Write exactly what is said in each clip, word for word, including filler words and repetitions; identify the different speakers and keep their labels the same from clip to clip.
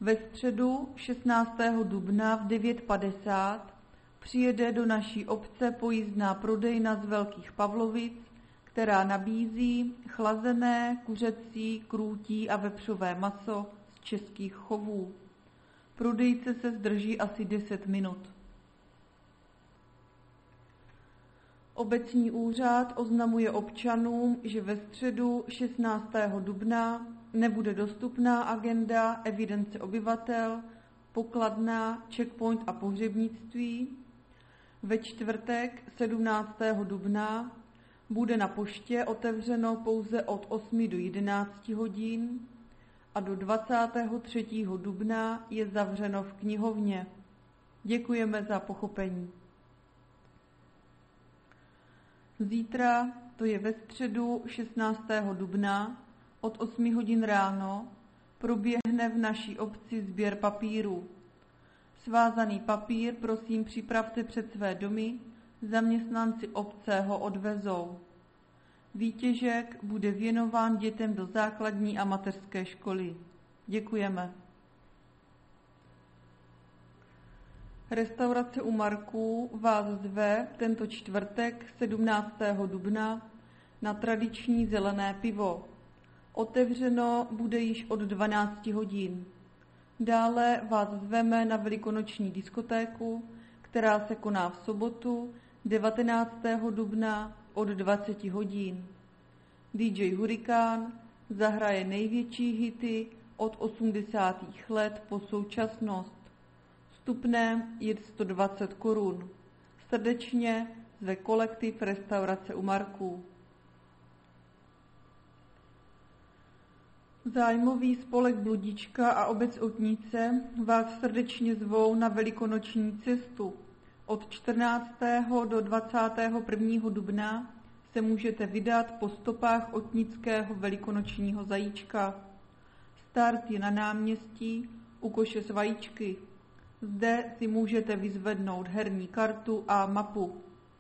Speaker 1: Ve středu šestnáctého dubna v devět padesát přijede do naší obce pojízdná prodejna z Velkých Pavlovic, která nabízí chlazené kuřecí, krůtí a vepřové maso z českých chovů. Prodejce se zdrží asi deset minut. Obecní úřad oznamuje občanům, že ve středu šestnáctého dubna nebude dostupná agenda evidence obyvatel, pokladna, checkpoint a pohřebnictví. Ve čtvrtek sedmnáctého dubna bude na poště otevřeno pouze od osmi do jedenácti hodin a do dvacátého třetího dubna je zavřeno v knihovně. Děkujeme za pochopení. Zítra, to je ve středu šestnáctého dubna, od osmi hodin ráno, proběhne v naší obci sběr papíru. Svázaný papír prosím připravte před své domy, zaměstnanci obce ho odvezou. Výtěžek bude věnován dětem do základní a mateřské školy. Děkujeme. Restaurace u Marků vás zve tento čtvrtek sedmnáctého dubna na tradiční zelené pivo. Otevřeno bude již od dvanácti hodin. Dále vás zveme na velikonoční diskotéku, která se koná v sobotu devatenáctého dubna od dvaceti hodin. dý džej Hurikán zahraje největší hity od osmdesátých let po současnost. Vstupné je sto dvacet korun. Srdečně zve kolektiv Restaurace u Marků. Zájmový spolek Bludička a obec Otnice vás srdečně zvou na velikonoční cestu. Od čtrnáctého do dvacátého prvního dubna se můžete vydat po stopách otnického velikonočního zajíčka. Start je na náměstí u koše s vajíčky. Zde si můžete vyzvednout herní kartu a mapu.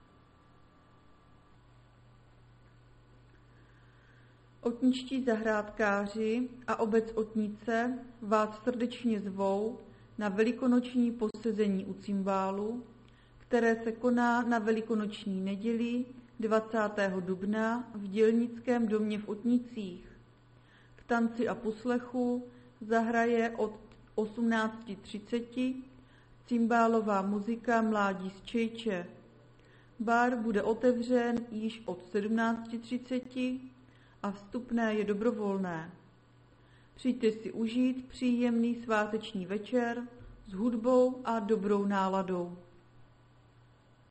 Speaker 1: Otničtí zahrádkáři a obec Otnice vás srdečně zvou na velikonoční posezení u cymbálu, které se koná na velikonoční neděli dvacátého dubna v Dělnickém domě v Otnicích. K tanci a poslechu zahraje od osmnácti třiceti cymbálová muzika Mládí z Čejče. Bar bude otevřen již od sedmnácti třiceti a vstupné je dobrovolné. Přijďte si užít příjemný sváteční večer s hudbou a dobrou náladou.